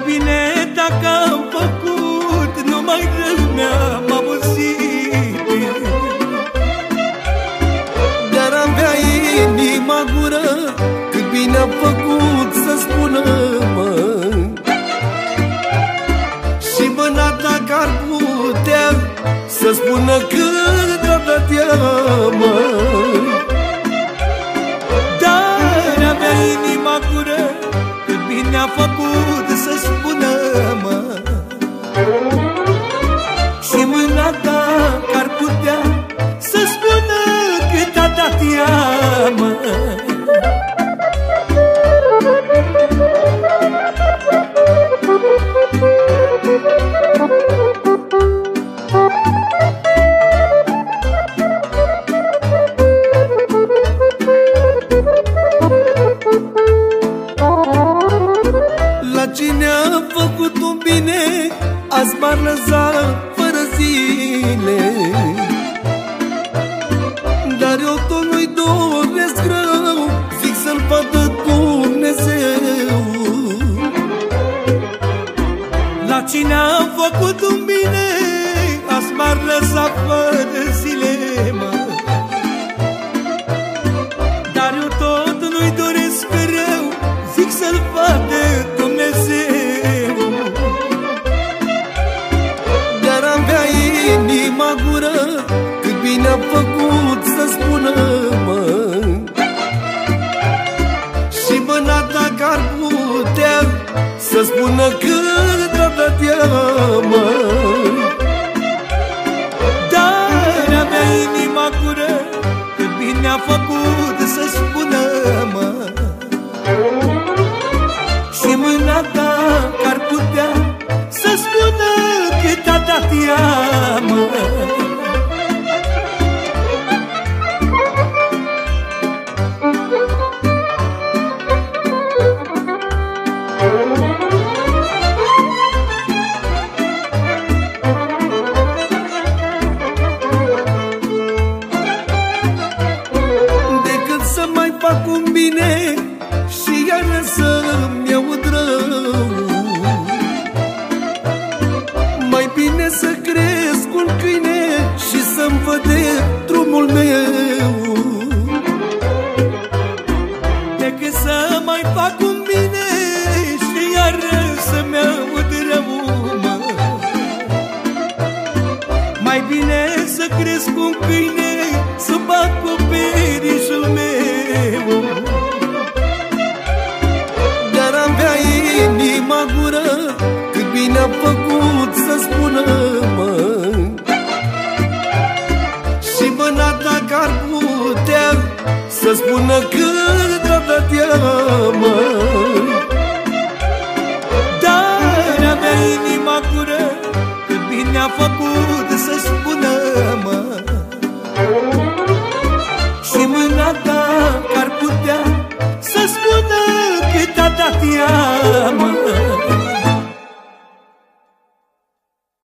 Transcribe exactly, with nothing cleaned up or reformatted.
bine dacă am făcut, numai rău mi-am auzit. Dar avea inima gură, cât bine am făcut să spună, mă. Și mâna dacă ar putea să spună cât rău dădea, mă. Dar avea inima gură, cât bine a făcut să spună, mă. Și mâna dacă ar putea să spună cât a dat ea, mă. La cine a făcut un bine, azi m-ar lăsa fără zile. Dar eu tot nu-i doresc rău, zic să-l vadă Dumnezeu. La cine a făcut un bine, azi m-ar lăsa fără zile, mă. Dar eu tot nu-i doresc rău, zic să-l vadă Dumnezeu. Dar avea inima gură, cât bine a făcut să spună, mă. Și mâna dacă ar putea să spună cât rău dădea, mă. Dar avea inima gură, cât bine a făcut să spună, mă. Și mâna dacă ar putea să spună cât a dat ea, mă. Decât să mai fac un bine și iară să-mi iau rău, mai bine să cresc un câine și să-mi văd de drumul meu. Decât să mai fac un bine și iară să-mi aud rău, mă. Mai bine să cresc un câine, să bag cu perișul meu. Dar avea inima gură, cât bine am făcut să spună, mă. Și mâna dacă ar putea să spună cât rău dădea, mă. Dar avea inima gură, cât bine a făcut să spună, mă. Și mâna dacă ar putea să spună cât a dat ea, mă.